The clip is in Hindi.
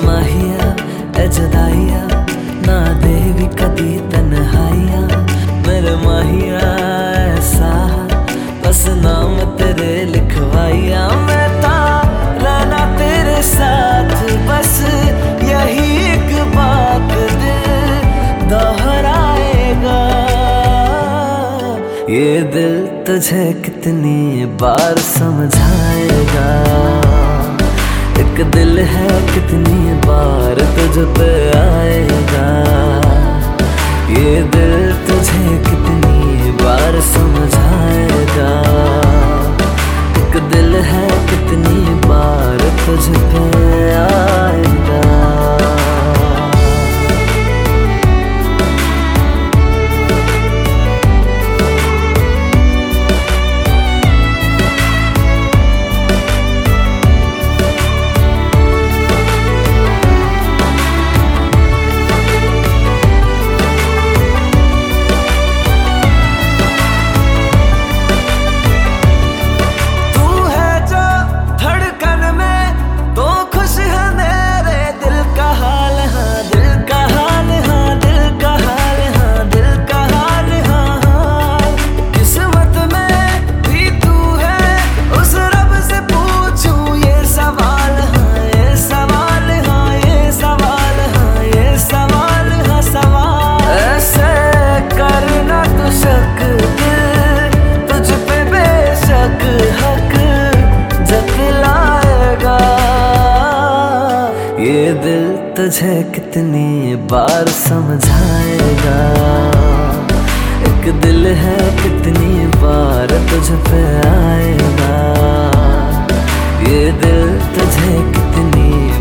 माहिया ए जुदाइया ना देवी कदी तन्हाइया। मेरे माहिया ऐसा बस नाम तेरे लिखवाइया। मैं ता रहना तेरे साथ बस यही एक बात दिल दोहराएगा। ये दिल तुझे कितनी बार समझाएगा। एक दिल है कितनी बार तुझ पे आएगा। ये दिल तुझे कितनी बार समझाएगा। एक दिल है कितनी बार तुझ पे आएगा। ये दिल तुझे कितनी बार समझाएगा। एक दिल है कितनी बार तुझ पे आएगा। ये दिल तुझे कितनी